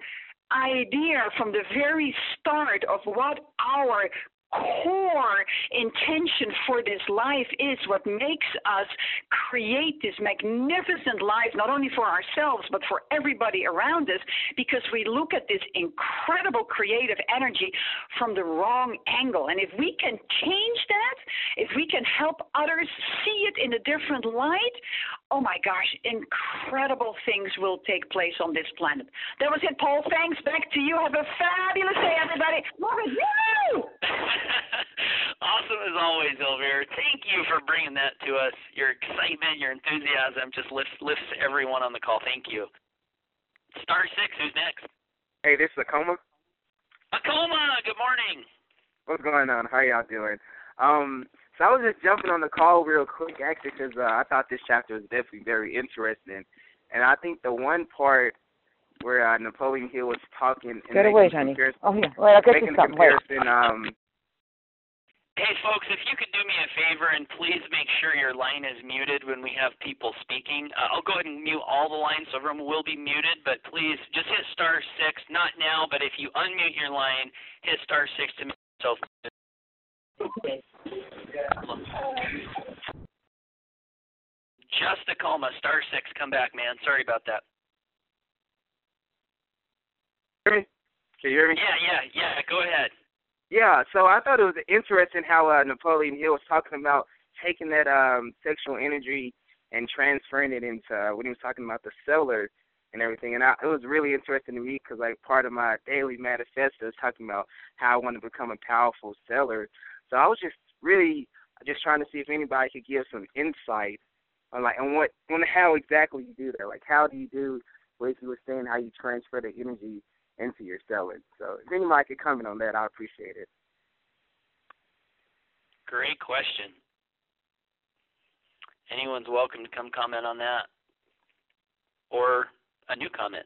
idea from the very start of what our core intention for this life is, what makes us create this magnificent life, not only for ourselves, but for everybody around us, because we look at this incredible creative energy from the wrong angle. And if we can change that, if we can help others see it in a different light, oh my gosh, incredible things will take place on this planet. That was it, Paul. Thanks. Back to you. Have a fabulous day, everybody. Love it. Woo! Awesome as always, Elvira. Thank you for bringing that to us. Your excitement, your enthusiasm just lifts lifts everyone on the call. Thank you. Star six, who's next? Hey, this is Akoma. Akoma, good morning. What's going on? How y'all doing? Um, so I was just jumping on the call real quick, actually, because uh, I thought this chapter was definitely very interesting. And I think the one part where uh, Napoleon Hill was talking and Get away, honey. Oh, yeah. Wait, I'll get you something. Comparison, um, Hey, folks, if you could do me a favor and please make sure your line is muted when we have people speaking. Uh, I'll go ahead and mute all the lines, so everyone will be muted, but please just hit star six, not now, but if you unmute your line, hit star six to make yourself muted. Just a coma, star six, come back, man. Sorry about that. Can you hear me? Yeah, yeah, yeah, go ahead. Yeah, so I thought it was interesting how uh, Napoleon Hill was talking about taking that um, sexual energy and transferring it into uh, when he was talking about the cellar and everything. And I, it was really interesting to me because, like, part of my daily manifesto is talking about how I want to become a powerful seller. So I was just really just trying to see if anybody could give some insight on, like, on what, on how exactly you do that. Like, how do you do what you were saying, how you transfer the energy into your selling. So if anybody could comment on that, I appreciate it. Great question. Anyone's welcome to come comment on that. Or a new comment.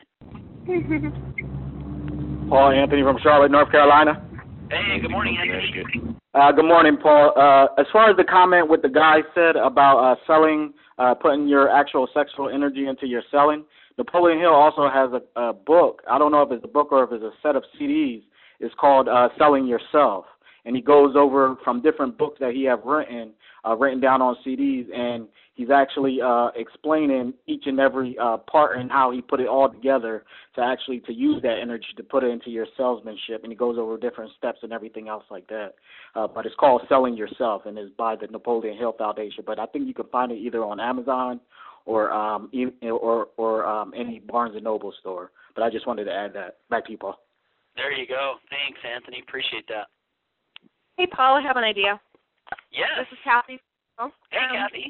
Paul Anthony from Charlotte, North Carolina. Hey, good morning, Anthony. Uh, good morning, Paul. Uh, as far as the comment what the guy said about uh, selling, uh, putting your actual sexual energy into your selling, Napoleon Hill also has a, a book. I don't know if it's a book or if it's a set of C Ds, It's called uh, Selling Yourself. And he goes over from different books that he have written, uh, written down on C Ds, and he's actually uh, explaining each and every uh, part and how he put it all together to actually to use that energy to put it into your salesmanship. And he goes over different steps and everything else like that. Uh, but it's called Selling Yourself, and it's by the Napoleon Hill Foundation. But I think you can find it either on Amazon or um, or or um, any Barnes and Noble store. But I just wanted to add that. Back to you, Paul. There you go. Thanks, Anthony. Appreciate that. Hey, Paul, I have an idea. Yes. This is Kathy. Oh, Hey, um, Kathy.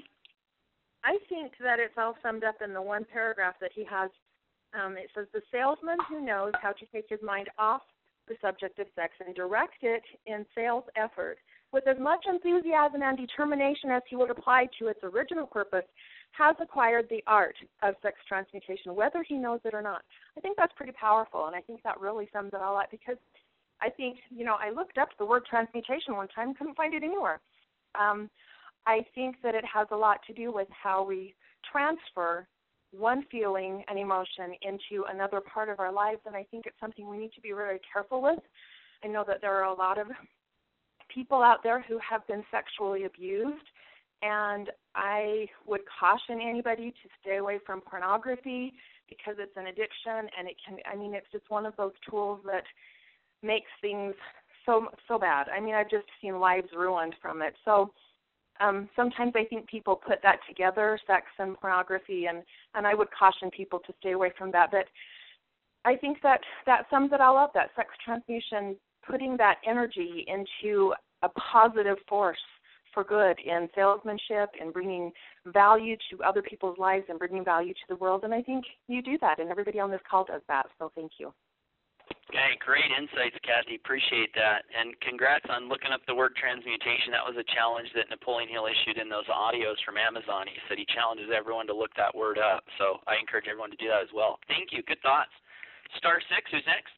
I think that it's all summed up in the one paragraph that he has. Um, it says, the salesman who knows how to take his mind off the subject of sex and direct it in sales effort with as much enthusiasm and determination as he would apply to its original purpose, has acquired the art of sex transmutation, whether he knows it or not. I think that's pretty powerful, and I think that really sums it all up, because I think, you know, I looked up the word transmutation one time, couldn't find it anywhere. Um, I think that it has a lot to do with how we transfer one feeling and emotion into another part of our lives, and I think it's something we need to be very careful with. I know that there are a lot of people out there who have been sexually abused, and I would caution anybody to stay away from pornography because it's an addiction, and it can, I mean, it's just one of those tools that makes things so so bad. I mean, I've just seen lives ruined from it. So um, sometimes I think people put that together, sex and pornography, and, and I would caution people to stay away from that. But I think that that sums it all up, that sex transmutation, putting that energy into a positive force for good in salesmanship and bringing value to other people's lives and bringing value to the world. And I think you do that, and everybody on this call does that. So thank you. Okay, great insights, Kathy. Appreciate that. And congrats on looking up the word transmutation. That was a challenge that Napoleon Hill issued in those audios from Amazon. He said he challenges everyone to look that word up. So I encourage everyone to do that as well. Thank you. Good thoughts. Star six, who's next?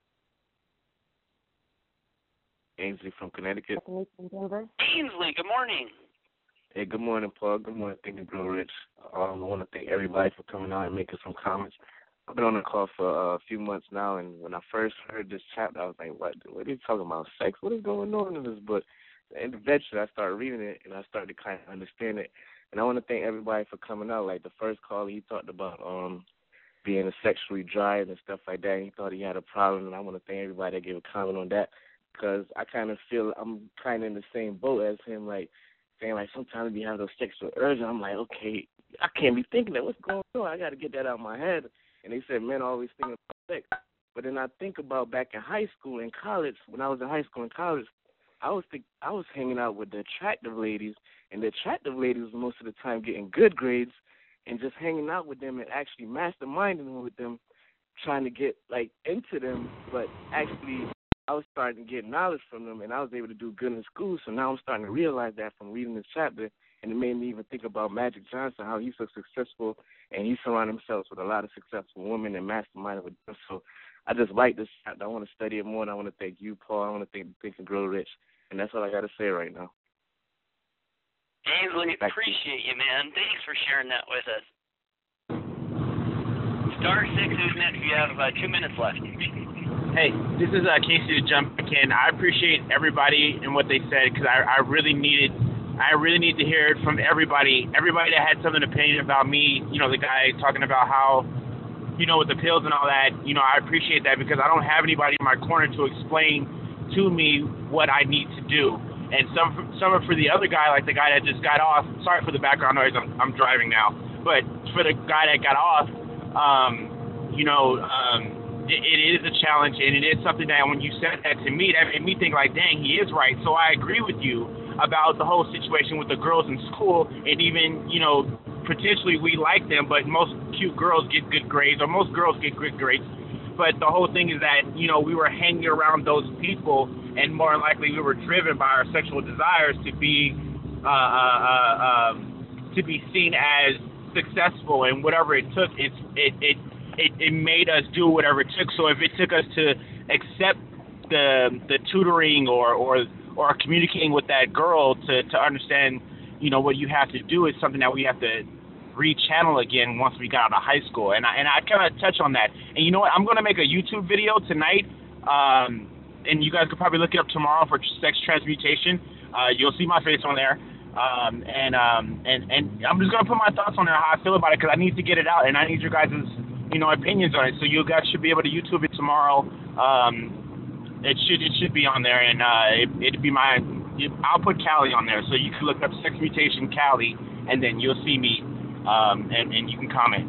Ainsley from Connecticut. Ainsley, good morning. Hey, good morning, Paul. Good morning. Thank you, Grow Rich. Um, I want to thank everybody for coming out and making some comments. I've been on the call for uh, a few months now, and when I first heard this chapter, I was like, what, what are you talking about, sex? What is going on in this book? And eventually I started reading it, and I started to kind of understand it. And I want to thank everybody for coming out. Like the first call, he talked about um, being sexually drive and stuff like that. He thought he had a problem, and I want to thank everybody that gave a comment on that, because I kind of feel I'm kind of in the same boat as him, like saying, like, sometimes we have those sexual urges. I'm like, okay, I can't be thinking that. What's going on? I got to get that out of my head. And they said men always think about sex. But then I think about back in high school and college, when I was in high school and college, I was think, I was hanging out with the attractive ladies, and the attractive ladies was most of the time getting good grades, and just hanging out with them and actually masterminding with them, trying to get, like, into them. But actually, I was starting to get knowledge from them, and I was able to do good in school. So now I'm starting to realize that from reading this chapter. And it made me even think about Magic Johnson, how he's so successful, and he surrounded himself with a lot of successful women and masterminded with them. So I just like this chapter. I want to study it more, and I want to thank you, Paul. I want to thank Think and Grow Rich. And that's all I got to say right now. Ainsley, appreciate you, man. Thanks for sharing that with us. Star six, who's next? You have about two minutes left. Hey, this is uh, Casey to jump back in. I appreciate everybody and what they said, because I, I really needed I really need to hear it from everybody. Everybody that had something opinion about me, you know, the guy talking about how, you know, with the pills and all that, you know, I appreciate that, because I don't have anybody in my corner to explain to me what I need to do. And some some are for the other guy, like the guy that just got off. Sorry for the background noise. I'm I'm driving now. But for the guy that got off, um, you know, um, it, it is a challenge, and it is something that when you said that to me, that made me think like, dang, he is right. So I agree with you about the whole situation with the girls in school, and even, you know, potentially we like them, but most cute girls get good grades, or most girls get good grades. But the whole thing is that, you know, we were hanging around those people, and more likely we were driven by our sexual desires to be uh, uh, uh, um, to be seen as successful, and whatever it took, it's, it, it it it made us do whatever it took. So if it took us to accept the the tutoring or or or communicating with that girl to, to understand, you know, what you have to do, is something that we have to rechannel again once we got out of high school. And I, and I kind of touch on that. And you know what? I'm going to make a YouTube video tonight um, and you guys could probably look it up tomorrow for sex transmutation. Uh, you'll see my face on there. Um, and um, and and I'm just gonna put my thoughts on there, how I feel about it, because I need to get it out, and I need your guys' you know opinions on it. So you guys should be able to YouTube it tomorrow. Um, it should it should be on there, and uh, it, it'd be my I'll put Callie on there, so you can look up Sex Mutation Callie, and then you'll see me, um, and and you can comment.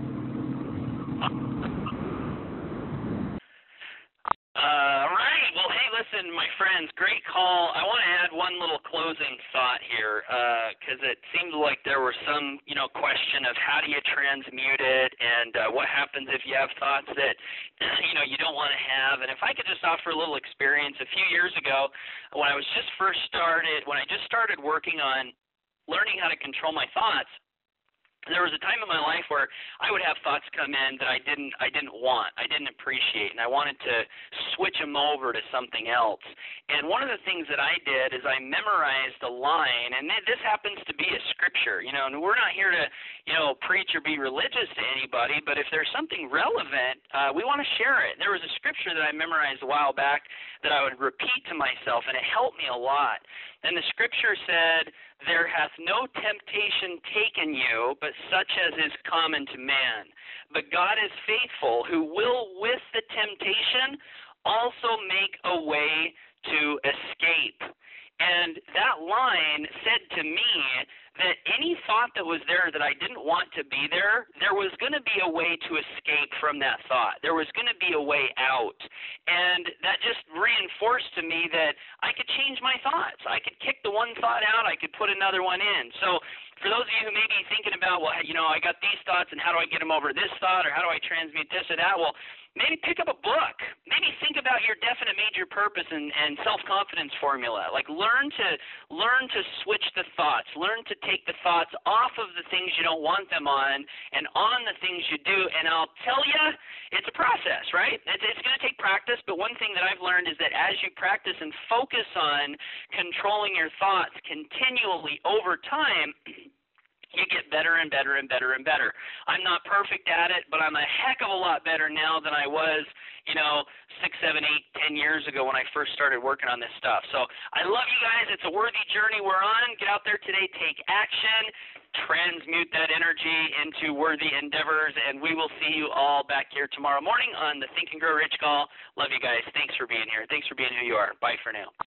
Uh, right. Well, hey, listen, my friends, great call. I want to add one little closing thought here, because uh, it seemed like there was some, you know, question of how do you transmute it, and uh, what happens if you have thoughts that, you know, you don't want to have. And if I could just offer a little experience, a few years ago, when I was just first started, when I just started working on learning how to control my thoughts, there was a time in my life where I would have thoughts come in that I didn't I didn't want, I didn't appreciate, and I wanted to switch them over to something else. And one of the things that I did is I memorized a line, and this happens to be a scripture, you know, and we're not here to, you know, preach or be religious to anybody, but if there's something relevant, uh, we want to share it. There was a scripture that I memorized a while back that I would repeat to myself, and it helped me a lot. And the scripture said, "There hath no temptation taken you, but such as is common to man. But God is faithful, who will with the temptation also make a way to escape." And that line said to me that any thought that was there that I didn't want to be there, there was going to be a way to escape from that thought. There was going to be a way out. And that just reinforced to me that I could change my thoughts. I could kick the one thought out. I could put another one in. So for those of you who may be thinking about, well, you know, I got these thoughts, and how do I get them over this thought, or how do I transmute this or that? Well, maybe pick up a book. Maybe think about your definite major purpose and, and self-confidence formula. Like learn to learn to switch the thoughts. Learn to take the thoughts off of the things you don't want them on and on the things you do. And I'll tell you, it's a process, right? It's, it's going to take practice, but one thing that I've learned is that as you practice and focus on controlling your thoughts continually over time, you get better and better and better and better. I'm not perfect at it, but I'm a heck of a lot better now than I was, you know, six, seven, eight, ten years ago when I first started working on this stuff. So I love you guys. It's a worthy journey we're on. Get out there today, take action, transmute that energy into worthy endeavors, and we will see you all back here tomorrow morning on the Think and Grow Rich call. Love you guys. Thanks for being here. Thanks for being who you are. Bye for now.